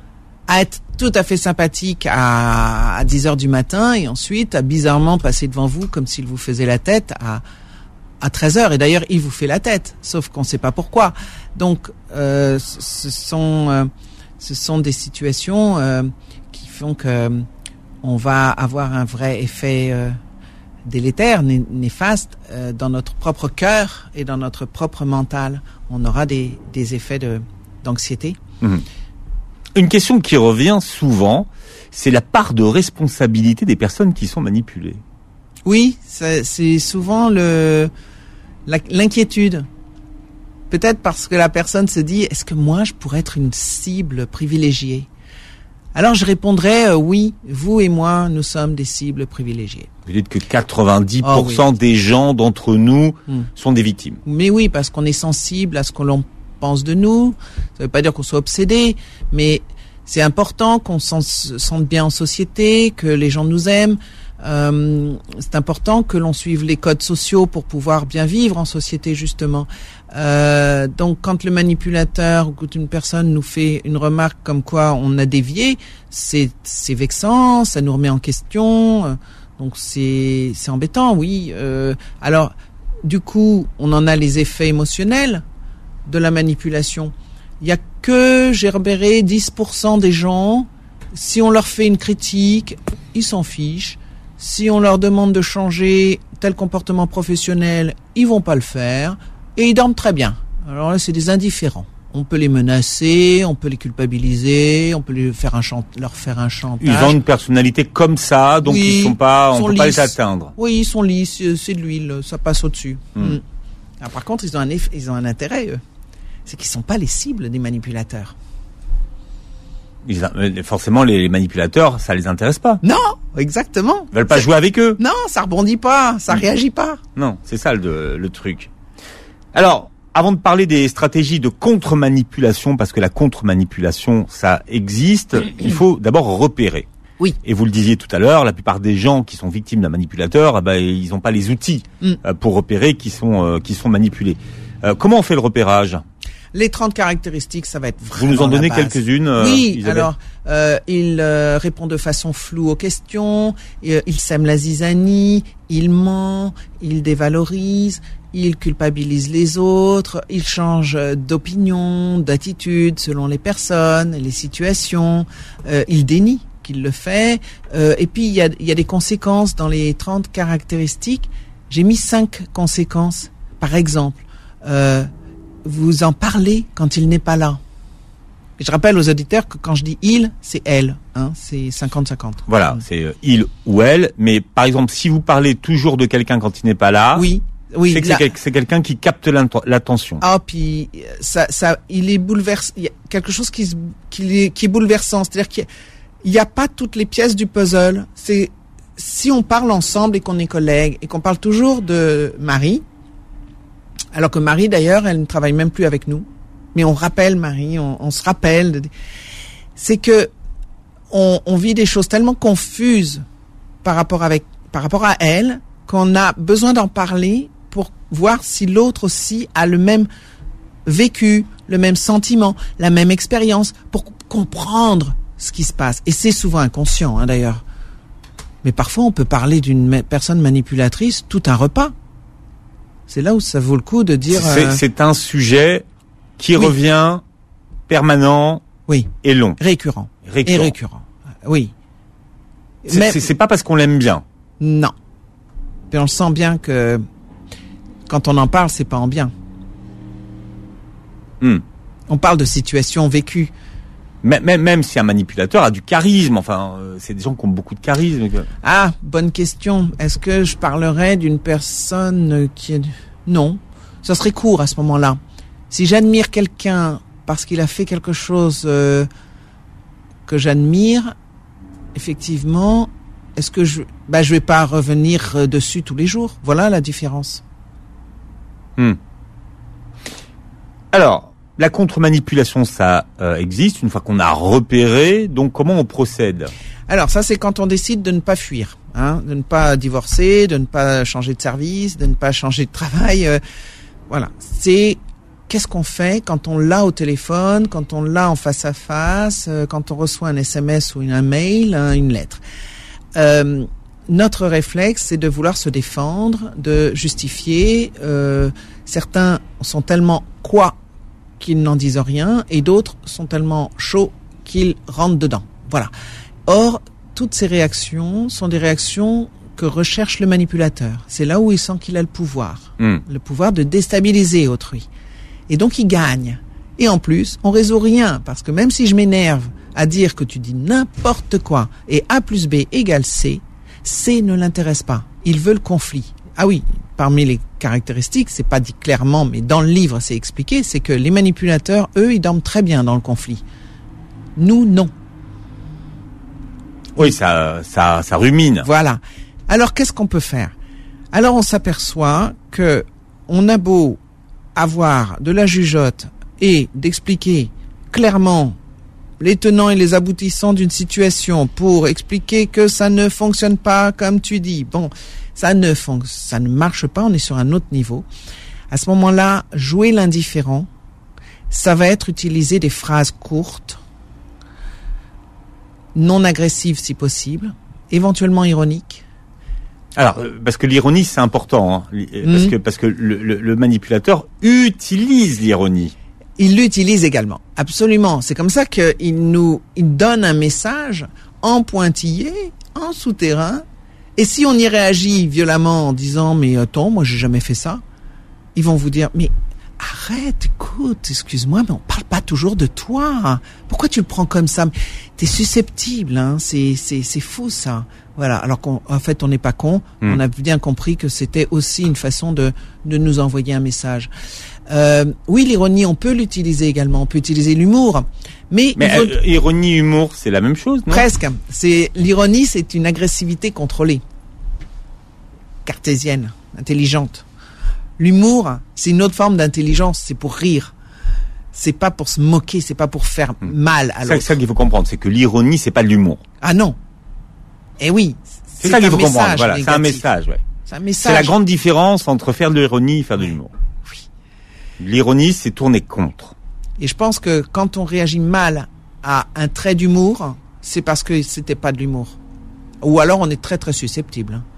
Speaker 3: À être tout à fait sympathique à, à dix heures du matin et ensuite à bizarrement passer devant vous comme s'il vous faisait la tête à, à treize heures. Et d'ailleurs, il vous fait la tête, sauf qu'on ne sait pas pourquoi. Donc, euh, ce sont, euh, ce sont des situations euh, qui font que euh, on va avoir un vrai effet euh, délétère, né- néfaste euh, dans notre propre cœur et dans notre propre mental. On aura des, des effets de, d'anxiété.
Speaker 2: Mmh. Une question qui revient souvent, c'est la part de responsabilité des personnes qui sont manipulées.
Speaker 3: Oui, ça, c'est souvent le la, l'inquiétude. Peut-être parce que la personne se dit, est-ce que moi je pourrais être une cible privilégiée ? Alors je répondrais, euh, oui, vous et moi, nous sommes des cibles privilégiées.
Speaker 2: Vous dites que quatre-vingt-dix pour cent oh, oui. des gens d'entre nous hmm. sont des victimes.
Speaker 3: Mais oui, parce qu'on est sensible à ce que l'on pense de nous. Ça veut pas dire qu'on soit obsédé, mais c'est important qu'on se sente bien en société, que les gens nous aiment. Euh, c'est important que l'on suive les codes sociaux pour pouvoir bien vivre en société, justement. Euh, donc, quand le manipulateur ou quand une personne nous fait une remarque comme quoi on a dévié, c'est, c'est vexant, ça nous remet en question. Donc, c'est, c'est embêtant, oui. Euh, alors, du coup, on en a les effets émotionnels de la manipulation. Il y a que, j'ai repéré, dix pour cent des gens, si on leur fait une critique, ils s'en fichent. Si on leur demande de changer tel comportement professionnel, ils vont pas le faire et ils dorment très bien. Alors là, c'est des indifférents. On peut les menacer, on peut les culpabiliser, on peut les faire un chant, leur faire un chantage.
Speaker 2: Ils ont une personnalité comme ça, donc
Speaker 3: oui,
Speaker 2: ils sont pas, on
Speaker 3: sont
Speaker 2: peut pas
Speaker 3: lisses.
Speaker 2: les atteindre.
Speaker 3: Oui, ils sont lisses, c'est de l'huile, ça passe au-dessus.
Speaker 2: Mm.
Speaker 3: Mm. Alors, par contre, ils ont un, eff- ils ont un intérêt, eux. C'est qu'ils sont pas les cibles des manipulateurs.
Speaker 2: Ils a- forcément, les manipulateurs, ça les intéresse pas.
Speaker 3: Non, exactement.
Speaker 2: Ils veulent pas
Speaker 3: C'est-
Speaker 2: jouer avec eux.
Speaker 3: Non, ça rebondit pas, ça
Speaker 2: Mm.
Speaker 3: réagit pas.
Speaker 2: Non, c'est ça le, le truc. Alors, avant de parler des stratégies de contre-manipulation, parce que la contre-manipulation, ça existe, il faut d'abord repérer.
Speaker 3: Oui.
Speaker 2: Et vous le disiez tout à l'heure, la plupart des gens qui sont victimes d'un manipulateur, eh ben, ils n'ont pas les outils
Speaker 3: Mm.
Speaker 2: euh, pour repérer qui sont euh, qui sont manipulés. Euh, comment on fait le repérage?
Speaker 3: Les trente caractéristiques, ça va être
Speaker 2: Vous
Speaker 3: vraiment
Speaker 2: nous en
Speaker 3: la
Speaker 2: donnez
Speaker 3: base.
Speaker 2: quelques-unes. euh,
Speaker 3: Oui,
Speaker 2: Isabelle.
Speaker 3: alors, euh, il euh, répond de façon floue aux questions, il, il sème la zizanie, il ment, il dévalorise, il culpabilise les autres, il change d'opinion, d'attitude selon les personnes, les situations, euh, il dénie qu'il le fait, euh, et puis il y a, il y a des conséquences dans les trente caractéristiques. J'ai mis cinq conséquences. Par exemple, euh, vous en parlez quand il n'est pas là. Et je rappelle aux auditeurs que quand je dis il, c'est elle, hein, c'est cinquante cinquante.
Speaker 2: Voilà, c'est euh, il ou elle. Mais par exemple, si vous parlez toujours de quelqu'un quand il n'est pas là,
Speaker 3: Oui, oui.
Speaker 2: c'est que
Speaker 3: là-
Speaker 2: c'est quel- c'est quelqu'un qui capte l'inten- l'attention.
Speaker 3: Ah, puis euh, ça, ça, il est bouleversé. Il y a quelque chose qui, se- qui, est, qui est bouleversant. C'est-à-dire qu'il n'y a, a pas toutes les pièces du puzzle. C'est si on parle ensemble et qu'on est collègues et qu'on parle toujours de Marie, alors que Marie d'ailleurs, elle ne travaille même plus avec nous, mais on rappelle Marie, on, on se rappelle. De, c'est que on, on vit des choses tellement confuses par rapport avec, par rapport à elle, qu'on a besoin d'en parler pour voir si l'autre aussi a le même vécu, le même sentiment, la même expérience, pour comprendre ce qui se passe. Et c'est souvent inconscient, hein, d'ailleurs. Mais parfois, on peut parler d'une ma- personne manipulatrice tout un repas. C'est là où ça vaut le coup de dire...
Speaker 2: C'est
Speaker 3: euh,
Speaker 2: c'est un sujet qui
Speaker 3: Oui.
Speaker 2: revient permanent
Speaker 3: oui,
Speaker 2: et long.
Speaker 3: récurrent.
Speaker 2: Récurrent.
Speaker 3: Et récurrent. Oui.
Speaker 2: C'est
Speaker 3: Mais-
Speaker 2: c'est- c'est pas parce qu'on l'aime bien.
Speaker 3: Non. Puis on le sent bien que quand on en parle, c'est pas en bien.
Speaker 2: Hmm.
Speaker 3: On parle de situations vécues.
Speaker 2: Même, même, même si un manipulateur a du charisme, enfin, euh, c'est des gens qui ont beaucoup de charisme. que-
Speaker 3: Ah, bonne question. Est-ce que je parlerais d'une personne qui est... Non. Ça serait court à ce moment-là. Si j'admire quelqu'un parce qu'il a fait quelque chose euh, que j'admire, effectivement, est-ce que je... Bah, je vais pas revenir euh, dessus tous les jours. Voilà la différence.
Speaker 2: Hmm. Alors, la contre-manipulation, ça euh, existe une fois qu'on a repéré. Donc, comment on procède?
Speaker 3: Alors ça, c'est quand on décide de ne pas fuir, hein, de ne pas divorcer, de ne pas changer de service, de ne pas changer de travail. euh, voilà, c'est qu'est-ce qu'on fait quand on l'a au téléphone, quand on l'a en face à face, euh, quand on reçoit un S M S ou une, un mail, hein, une lettre. Euh, notre réflexe, c'est de vouloir se défendre, de justifier. Euh, certains sont tellement quoi qu'ils n'en disent rien, et d'autres sont tellement chauds qu'ils rentrent dedans. Voilà. Or, toutes ces réactions sont des réactions que recherche le manipulateur. C'est là où il sent qu'il a le pouvoir.
Speaker 2: Hmm.
Speaker 3: Le pouvoir de déstabiliser autrui. Et donc, il gagne. Et en plus, on résout rien, parce que même si je m'énerve à dire que tu dis n'importe quoi, et A plus B égale C, C ne l'intéresse pas. Il veut le conflit. Ah oui, parmi les caractéristiques, c'est pas dit clairement, mais dans le livre, c'est expliqué, c'est que les manipulateurs, eux, ils dorment très bien dans le conflit. Nous, non.
Speaker 2: Oui, ça, ça, ça rumine.
Speaker 3: Voilà. Alors, qu'est-ce qu'on peut faire? Alors, on s'aperçoit que on a beau avoir de la jugeote et d'expliquer clairement les tenants et les aboutissants d'une situation pour expliquer que ça ne fonctionne pas comme tu dis. Bon, ça ne fon- ça ne marche pas, on est sur un autre niveau. À ce moment-là, jouer l'indifférent, ça va être utiliser des phrases courtes, non agressives si possible, éventuellement ironiques.
Speaker 2: Alors, euh, parce que l'ironie, c'est important, hein, Li- euh, parce
Speaker 3: Mhm.
Speaker 2: que parce que le, le, le manipulateur utilise l'ironie.
Speaker 3: Il l'utilise également. Absolument. C'est comme ça qu'il nous, il donne un message en pointillé, en souterrain. Et si on y réagit violemment en disant, mais attends, moi j'ai jamais fait ça, ils vont vous dire, mais arrête, écoute, excuse-moi, mais on parle pas toujours de toi. Pourquoi tu le prends comme ça? T'es susceptible, hein. C'est, c'est, c'est fou, ça. Voilà. Alors qu'en en fait, on n'est pas con. Mmh. On a bien compris que c'était aussi une façon de, de nous envoyer un message. Euh, oui, l'ironie, on peut l'utiliser également. On peut utiliser l'humour. Mais,
Speaker 2: mais
Speaker 3: faut...
Speaker 2: euh, ironie, humour, c'est la même chose, non?
Speaker 3: Presque. C'est, l'ironie, c'est une agressivité contrôlée. Cartésienne. Intelligente. L'humour, c'est une autre forme d'intelligence, c'est pour rire. C'est pas pour se moquer, c'est pas pour faire mmh. mal à l'autre.
Speaker 2: C'est ça qu'il faut comprendre, c'est que l'ironie, c'est pas de l'humour.
Speaker 3: Ah non. Eh oui.
Speaker 2: C'est, c'est ça qu'il faut comprendre, voilà, négatif. C'est un message, ouais.
Speaker 3: C'est un message.
Speaker 2: C'est la grande différence entre faire de l'ironie et faire de l'humour.
Speaker 3: Oui.
Speaker 2: L'ironie, c'est tourner contre.
Speaker 3: Et je pense que quand on réagit mal à un trait d'humour, c'est parce que c'était pas de l'humour. Ou alors on est très très susceptible, hein.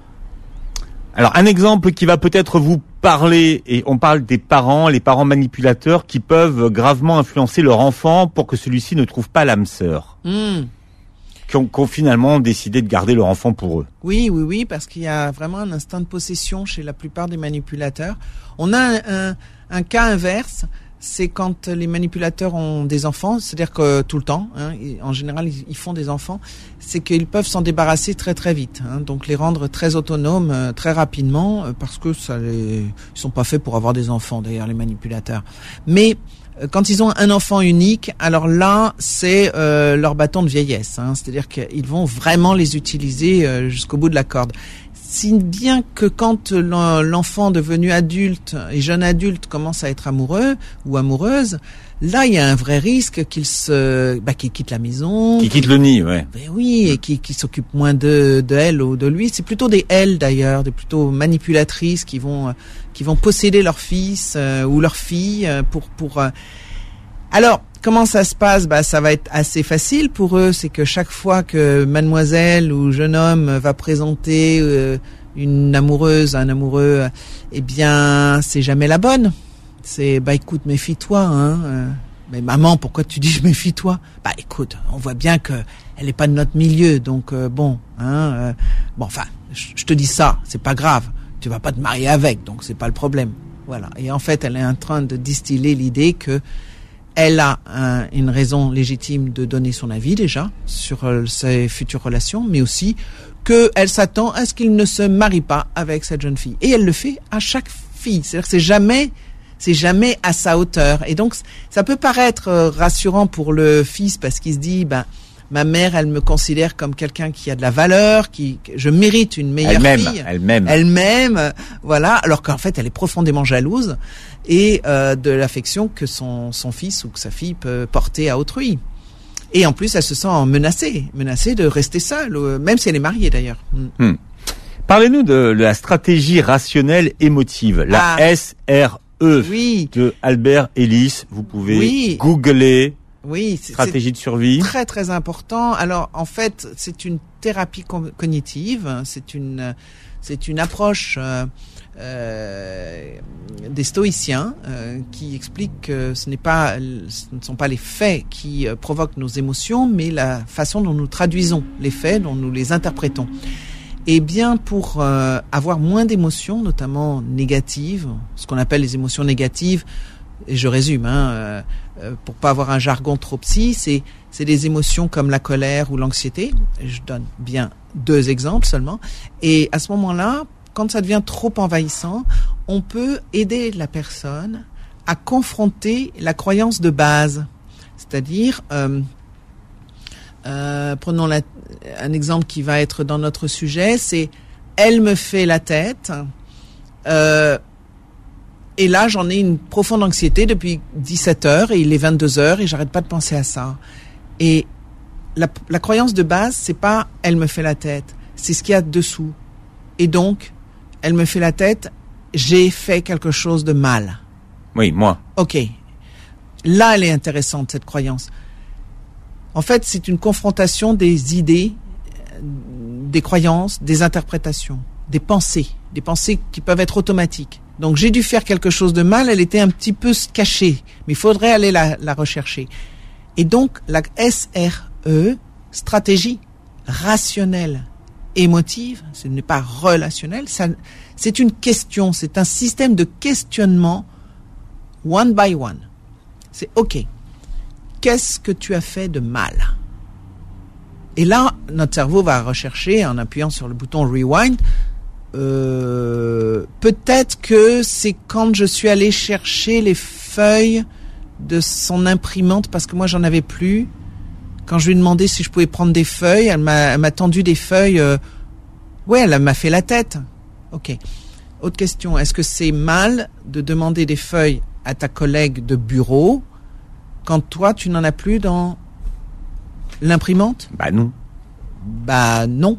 Speaker 2: Alors, un exemple qui va peut-être vous parler, et on parle des parents, les parents manipulateurs qui peuvent gravement influencer leur enfant pour que celui-ci ne trouve pas l'âme sœur.
Speaker 3: Mmh.
Speaker 2: Qui ont, qui ont finalement décidé de garder leur enfant pour eux.
Speaker 3: Oui, oui, oui, parce qu'il y a vraiment un instinct de possession chez la plupart des manipulateurs. On a un, un, un cas inverse, c'est quand les manipulateurs ont des enfants, c'est-à-dire que tout le temps, hein, en général, ils, ils font des enfants, c'est qu'ils peuvent s'en débarrasser très très vite, hein, donc les rendre très autonomes euh, très rapidement, euh, parce que ça les, ils sont pas faits pour avoir des enfants d'ailleurs, les manipulateurs. Mais euh, quand ils ont un enfant unique, alors là, c'est euh, leur bâton de vieillesse, hein, c'est-à-dire qu'ils vont vraiment les utiliser euh, jusqu'au bout de la corde. Si bien que quand l'enfant devenu adulte et jeune adulte commence à être amoureux ou amoureuse, là il y a un vrai risque qu'il se, bah, qu'il quitte la maison,
Speaker 2: qu'il quitte le nid, ouais.
Speaker 3: Ben oui, et qui qui s'occupe moins de de elle ou de lui. C'est plutôt des elles d'ailleurs, des plutôt manipulatrices qui vont qui vont posséder leur fils euh, ou leur fille pour pour. Euh... Alors. Comment ça se passe? Bah, ça va être assez facile pour eux. C'est que chaque fois que mademoiselle ou jeune homme va présenter euh, une amoureuse, un amoureux, eh bien, c'est jamais la bonne. C'est, bah, écoute, méfie-toi, hein. Euh, mais maman, pourquoi tu dis je méfie-toi? Bah, écoute, on voit bien que elle est pas de notre milieu, donc euh, bon, hein. Euh, bon, enfin, je te dis ça, c'est pas grave. Tu vas pas te marier avec, donc c'est pas le problème. Voilà. Et en fait, elle est en train de distiller l'idée que elle a un, une raison légitime de donner son avis déjà sur euh, ses futures relations, mais aussi qu'elle s'attend à ce qu'il ne se marie pas avec cette jeune fille. Et elle le fait à chaque fille. C'est-à-dire que c'est jamais, c'est jamais à sa hauteur. Et donc, ça peut paraître euh, rassurant pour le fils parce qu'il se dit, ben, ma mère, elle me considère comme quelqu'un qui a de la valeur, qui, je mérite une meilleure
Speaker 2: elle-même,
Speaker 3: fille.
Speaker 2: Elle-même.
Speaker 3: Elle-même, voilà. Alors qu'en fait, elle est profondément jalouse et euh, de l'affection que son son fils ou que sa fille peut porter à autrui. Et en plus, elle se sent menacée, menacée de rester seule, même si elle est mariée d'ailleurs.
Speaker 2: Hmm. Parlez-nous de la stratégie rationnelle émotive, la ah. S R E
Speaker 3: oui.
Speaker 2: de Albert Ellis. Vous pouvez
Speaker 3: oui.
Speaker 2: googler.
Speaker 3: Oui, c'est,
Speaker 2: stratégie
Speaker 3: c'est
Speaker 2: de survie.
Speaker 3: Très très important. Alors en fait, c'est une thérapie co- cognitive, c'est une c'est une approche euh, euh, des stoïciens euh, qui explique que ce n'est pas ce ne sont pas les faits qui euh, provoquent nos émotions, mais la façon dont nous traduisons les faits, dont nous les interprétons. Et bien pour euh, avoir moins d'émotions, notamment négatives, ce qu'on appelle les émotions négatives. Et je résume, hein, euh, euh, pour pas avoir un jargon trop psy, c'est c'est des émotions comme la colère ou l'anxiété. Je donne bien deux exemples seulement. Et à ce moment-là, quand ça devient trop envahissant, on peut aider la personne à confronter la croyance de base. C'est-à-dire, euh, euh, prenons la, un exemple qui va être dans notre sujet, c'est « elle me fait la tête euh, ». Et là, j'en ai une profonde anxiété depuis dix-sept heures et il est vingt-deux heures et j'arrête pas de penser à ça. Et la, la croyance de base, c'est pas « elle me fait la tête », c'est ce qu'il y a dessous. Et donc, elle me fait la tête, j'ai fait quelque chose de mal.
Speaker 2: Oui, moi.
Speaker 3: Ok. Là, elle est intéressante, cette croyance. En fait, c'est une confrontation des idées, des croyances, des interprétations, des pensées, des pensées qui peuvent être automatiques. Donc j'ai dû faire quelque chose de mal, elle était un petit peu cachée, mais il faudrait aller la, la rechercher. Et donc la S R E, stratégie rationnelle, émotive, ce n'est pas relationnel, ça, c'est une question, c'est un système de questionnement one by one. C'est OK. Qu'est-ce que tu as fait de mal? Et là, notre cerveau va rechercher, en appuyant sur le bouton rewind, euh, peut-être que c'est quand je suis allé chercher les feuilles de son imprimante, parce que moi, j'en avais plus. Quand je lui ai demandé si je pouvais prendre des feuilles, elle m'a, elle m'a tendu des feuilles. Euh, ouais, elle m'a fait la tête. OK. Autre question. Est-ce que c'est mal de demander des feuilles à ta collègue de bureau quand toi, tu n'en as plus dans l'imprimante?
Speaker 2: Bah non.
Speaker 3: Bah non.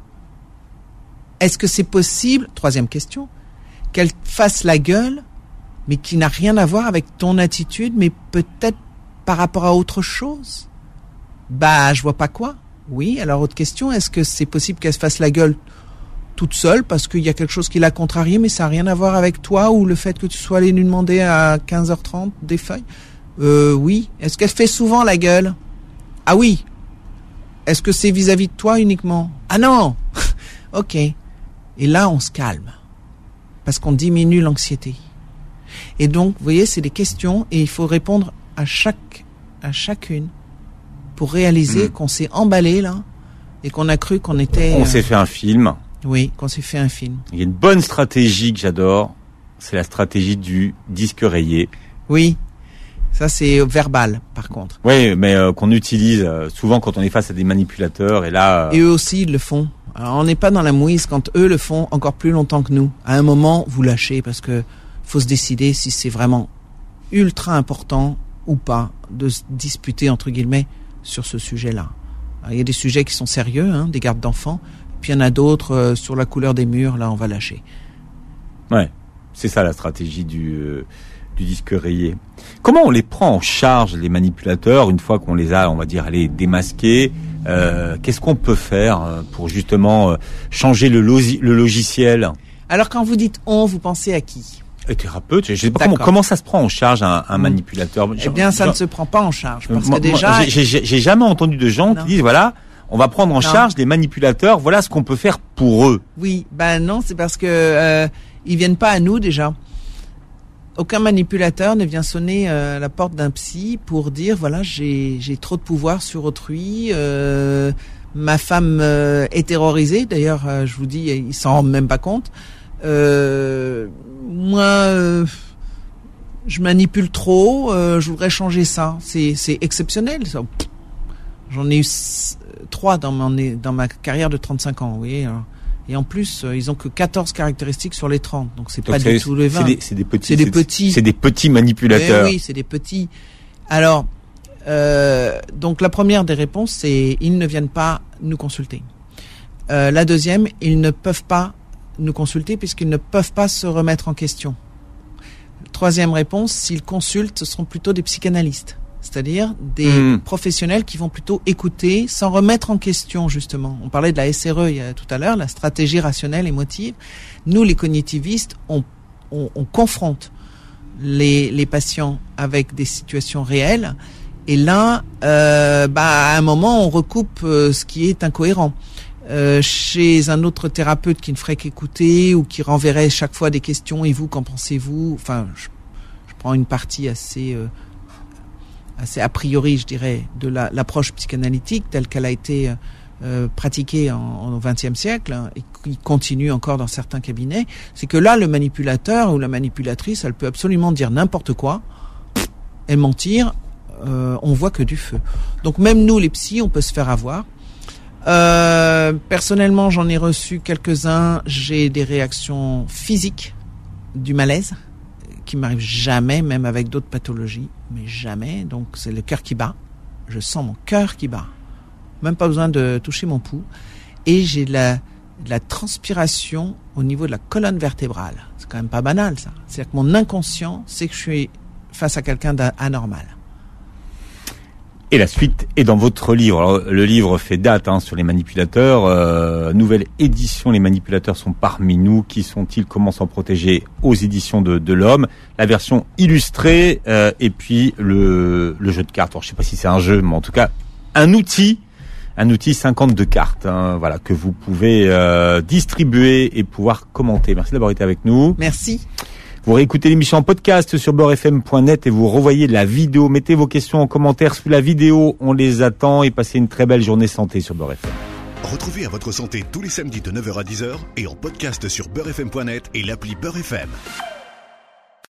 Speaker 3: Est-ce que c'est possible, troisième question, qu'elle fasse la gueule, mais qui n'a rien à voir avec ton attitude, mais peut-être par rapport à autre chose? Bah, je vois pas quoi. Oui, alors autre question, est-ce que c'est possible qu'elle se fasse la gueule toute seule parce qu'il y a quelque chose qui l'a contrariée, mais ça n'a rien à voir avec toi ou le fait que tu sois allé lui demander à quinze heures trente des feuilles? Euh, oui. Est-ce qu'elle fait souvent la gueule? Ah oui. Est-ce que c'est vis-à-vis de toi uniquement? Ah non. OK. Et là, on se calme. Parce qu'on diminue l'anxiété. Et donc, vous voyez, c'est des questions et il faut répondre à chaque, à chacune pour réaliser mmh. qu'on s'est emballé là et qu'on a cru qu'on était...
Speaker 2: On euh... s'est fait un film.
Speaker 3: Oui, qu'on s'est fait un film.
Speaker 2: Il y a une bonne stratégie que j'adore. C'est la stratégie du disque rayé.
Speaker 3: Oui. Ça, c'est verbal, par contre.
Speaker 2: Oui, mais euh, qu'on utilise euh, souvent quand on est face à des manipulateurs. Et là, euh...
Speaker 3: et eux aussi, ils le font. Alors, on n'est pas dans la mouise quand eux le font encore plus longtemps que nous. À un moment, vous lâchez parce que faut se décider si c'est vraiment ultra important ou pas de se disputer, entre guillemets, sur ce sujet-là. Alors, il y a des sujets qui sont sérieux, hein, des gardes d'enfants. Puis il y en a d'autres euh, sur la couleur des murs. Là, on va lâcher.
Speaker 2: Ouais, c'est ça la stratégie du... Euh... du disque rayé. Comment on les prend en charge, les manipulateurs, une fois qu'on les a, on va dire, allez, démasqués? euh, Qu'est-ce qu'on peut faire pour justement changer le, logi- le logiciel?
Speaker 3: Alors, quand vous dites « on », vous pensez à qui?
Speaker 2: Les thérapeutes. Je sais pas comment, comment ça se prend en charge un, un mmh. manipulateur.
Speaker 3: Eh bien, ça
Speaker 2: genre,
Speaker 3: ne se prend pas en charge. Parce
Speaker 2: moi,
Speaker 3: que déjà...
Speaker 2: Moi, j'ai, j'ai, j'ai jamais entendu de gens non. qui disent, voilà, on va prendre en non. charge les manipulateurs, voilà ce qu'on peut faire pour eux.
Speaker 3: Oui, ben non, c'est parce que euh, ils viennent pas à nous déjà. Aucun manipulateur ne vient sonner euh, à la porte d'un psy pour dire voilà j'ai j'ai trop de pouvoir sur autrui, euh, ma femme euh, est terrorisée. D'ailleurs, euh, je vous dis, ils s'en rendent même pas compte. Euh, moi, euh, je manipule trop. Euh, je voudrais changer ça. C'est c'est exceptionnel. Ça. J'en ai eu trois dans mon dans ma carrière de trente-cinq ans. Vous voyez. Alors. Et en plus, euh, ils ont que quatorze caractéristiques sur les trente. Donc, c'est donc pas c'est, du tout les vingt.
Speaker 2: C'est des, c'est des petits.
Speaker 3: C'est des petits.
Speaker 2: C'est des petits manipulateurs.
Speaker 3: Mais oui, c'est des petits. Alors, euh, donc la première des réponses, c'est ils ne viennent pas nous consulter. Euh, la deuxième, ils ne peuvent pas nous consulter puisqu'ils ne peuvent pas se remettre en question. Troisième réponse, s'ils consultent, ce seront plutôt des psychanalystes. C'est-à-dire des mmh. professionnels qui vont plutôt écouter sans remettre en question, justement. On parlait de la S R E il y a, tout à l'heure, la stratégie rationnelle émotive. Nous, les cognitivistes, on, on, on confronte les, les patients avec des situations réelles. Et là, euh, bah, à un moment, on recoupe euh, ce qui est incohérent. Euh, chez un autre thérapeute qui ne ferait qu'écouter ou qui renverrait chaque fois des questions, et vous, qu'en pensez-vous? Enfin, je, je prends une partie assez... Euh, assez a priori, je dirais, de la, l'approche psychanalytique telle qu'elle a été euh, pratiquée en, au vingtième siècle hein, et qui continue encore dans certains cabinets, c'est que là, le manipulateur ou la manipulatrice, elle peut absolument dire n'importe quoi et mentir, euh, on voit que du feu. Donc même nous, les psys, on peut se faire avoir. Euh, personnellement, j'en ai reçu quelques-uns, j'ai des réactions physiques, du malaise, qui m'arrive jamais, même avec d'autres pathologies, mais jamais. Donc c'est le cœur qui bat. Je sens mon cœur qui bat. Même pas besoin de toucher mon pouls. Et j'ai de la, de la transpiration au niveau de la colonne vertébrale. C'est quand même pas banal, ça. C'est-à-dire que mon inconscient sait que je suis face à quelqu'un d'anormal.
Speaker 2: Et la suite est dans votre livre. Alors, le livre fait date hein, sur les manipulateurs. Euh, nouvelle édition, les manipulateurs sont parmi nous. Qui sont-ils? Comment s'en protéger? Aux éditions de, de l'Homme. La version illustrée euh, et puis le, le jeu de cartes. Alors, je sais pas si c'est un jeu, mais en tout cas, un outil, un outil cinquante-deux cartes, hein, voilà, que vous pouvez euh, distribuer et pouvoir commenter. Merci d'avoir été avec nous.
Speaker 3: Merci.
Speaker 2: Vous réécoutez l'émission en podcast sur beurre f m point net et vous revoyez la vidéo. Mettez vos questions en commentaire sous la vidéo. On les attend et passez une très belle journée santé sur Beurre F M.
Speaker 1: Retrouvez À Votre Santé tous les samedis de neuf heures à dix heures et en podcast sur beurre f m point net et l'appli Beurre F M.